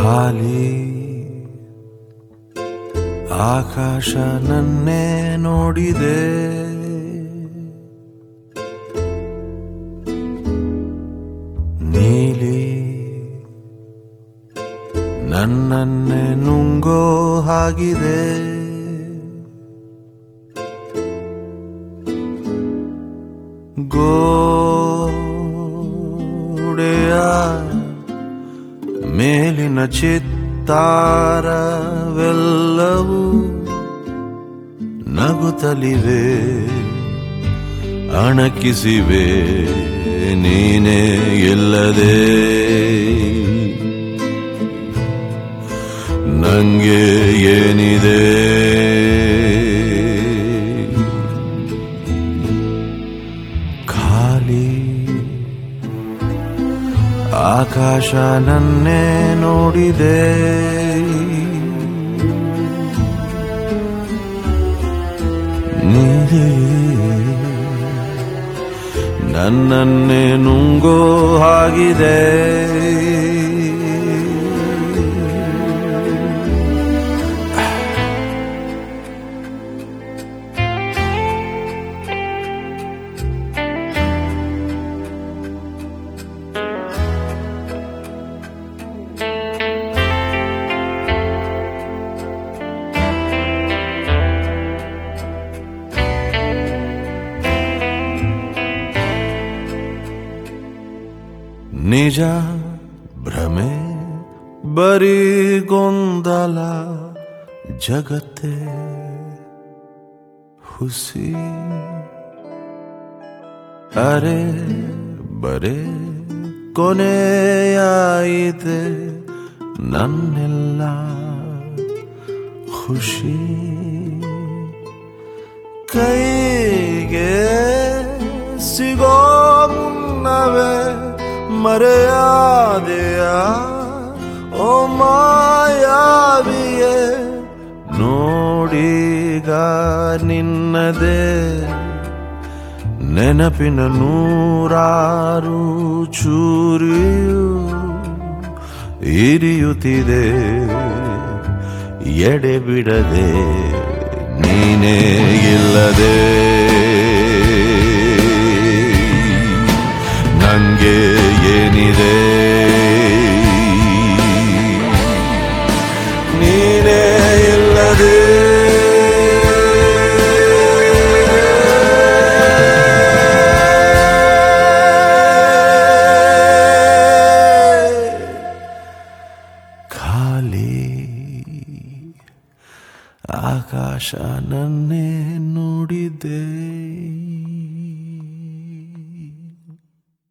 ಖಾಲಿ ಆಕಾಶ ನನ್ನೇ ನೋಡಿದೆ, ನೀಲಿ ನನ್ನನ್ನೇ ನುಂಗೋ ಹಾಗಿದೆ. ಗೋಡೆಯ ಮೇಲಿನ ಚಿತ್ತಾರವೆಲ್ಲವೂ ನಗುತ್ತಲಿವೆ, ಅಣಕಿಸಿವೆ ನೀನೇ ಇಲ್ಲದೆ. ನಂಗೆ ಏನಿದೆ ಖಾಲಿ ಆಕಾಶ ನನ್ನೇ ನೋಡಿದೆ, ನೀಲಿ ನನ್ನನ್ನೇ ನುಂಗೋ ಹಾಗಿದೆ. ನಿಜ ಭ್ರಮೆ ಬರೀ ಗೊಂದಲ, ಜಗತ್ತೇ ಹುಸಿ. ಅರೆ ಬರೇ ಕೊನೆಯಾಯಿತೆ ನನ್ನೆಲ್ಲ ಖುಷಿ. ಕೈಗೆ ಸಿಗೋ ಮುನ್ನವೇ ಮರೆಯಾದೆಯ ಓ ಮಾಯಾವಿಯೇ, ನೋಡೀಗ ನಿನ್ನದೇ ನೆನಪಿನ ನೂರಾರು ಚೂರಿಯು ಇರಿಯುತ್ತಿದೆ, ಎಡೆ ಬಿಡದೆ ನೀನೇ ಇಲ್ಲದೆ. ನಂಗೆ ಏನಿದೆ ನೀನೇ ಇಲ್ಲದೆ. ಖಾಲಿ ಆಕಾಶ ನನ್ನೇ ನೋಡಿದೆ.